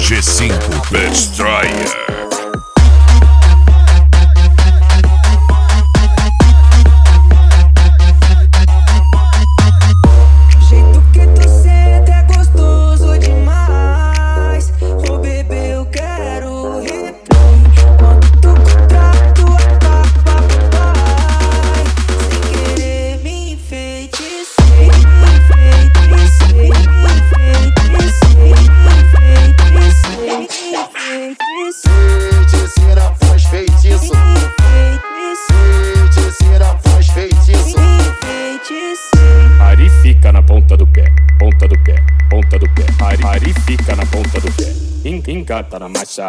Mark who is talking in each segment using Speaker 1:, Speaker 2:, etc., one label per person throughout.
Speaker 1: G5 Destroyer.
Speaker 2: Ari fica na ponta do pé, ponta do pé, ponta do pé. Ari fica na ponta do pé, engata na marcha.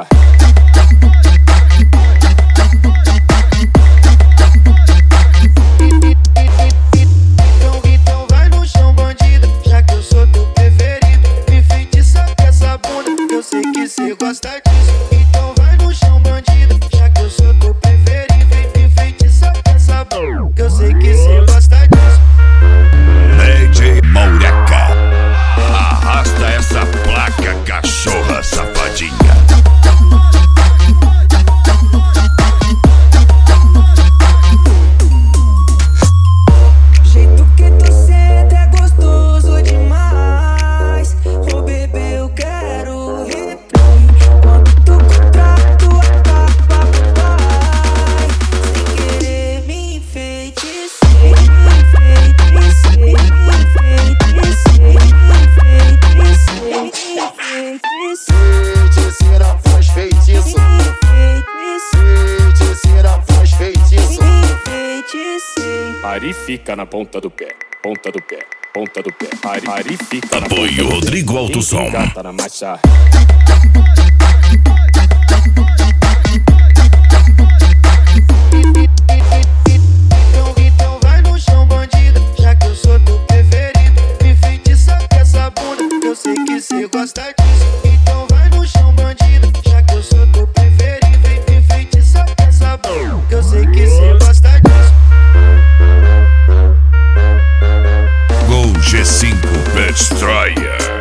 Speaker 3: Então vai no chão, bandida, já que eu sou teu preferido. Me feitiça com essa bunda, eu sei que cê gosta disso. Então vai no chão, bandida, já que eu sou teu preferido. Me feitiça com essa bunda, eu sei que cê gosta disso.
Speaker 1: DJ Maureca, arrasta essa placa, cachorra safadinha.
Speaker 3: Jeito que tu senta é gostoso demais. Ô bebê, eu quero replay. Quando tu contrato vai, sem querer me enfeitiçei, feiticeira faz feitiço, feiticeira faz feitiço.
Speaker 2: Ari fica na ponta do pé, ponta do pé, ponta do pé. Ari fica na ponta do
Speaker 1: Apoio
Speaker 2: pé,
Speaker 1: Rodrigo Alto Som.
Speaker 2: engata na marcha.
Speaker 3: Então vai no chão, bandida, já que eu sou teu preferido. Me feitiça com essa bunda, eu sei que cê gosta disso. Então vai no chão, bandida, já que eu sou teu preferido. Me feitiça com essa bunda, eu sei que cê gosta disso.
Speaker 1: Gol G5 Destroyer.